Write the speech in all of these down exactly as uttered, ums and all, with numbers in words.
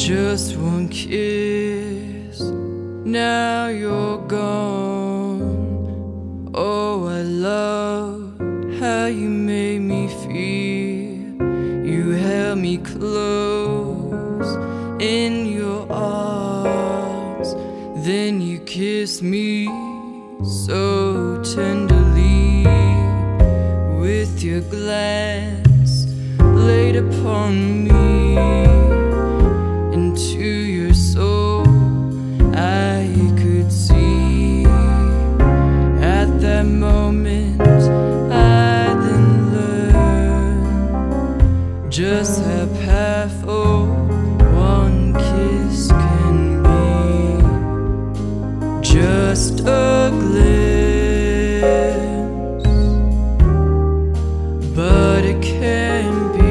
Just one kiss, now you're gone. Oh, I love how you made me feel. You held me close in your arms, then you kissed me so tenderly. With your glance laid upon me, into your soul I could see. At that moment I then learned just how powerful one kiss can be. Just a glimpse, but it can be.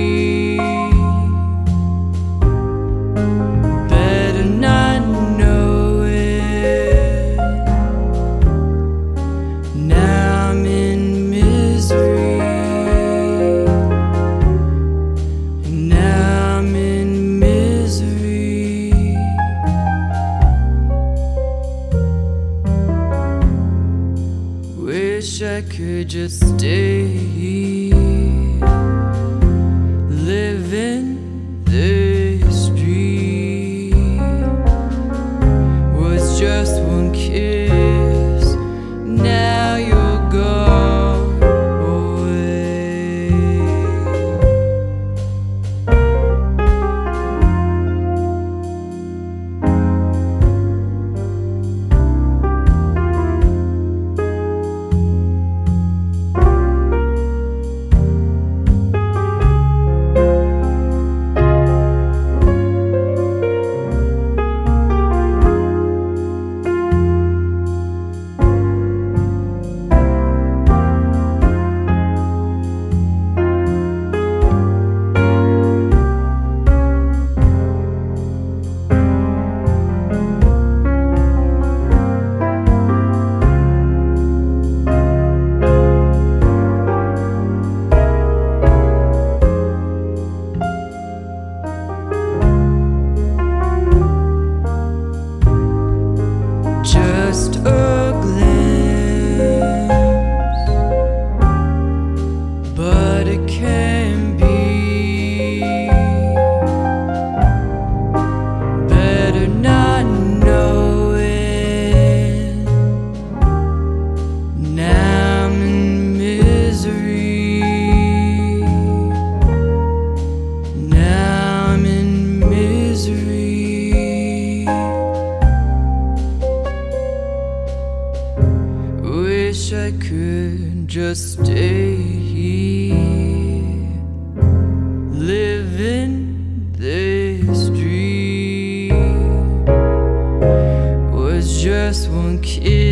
Wish I could just stay here, live in this dream. Was just one kiss, now you're gone away. Just a glimpse, but it can be. Better not knowing. Now I'm in misery. Now I'm in misery. Wish I could just stay here, live in this dream. Was just one kiss.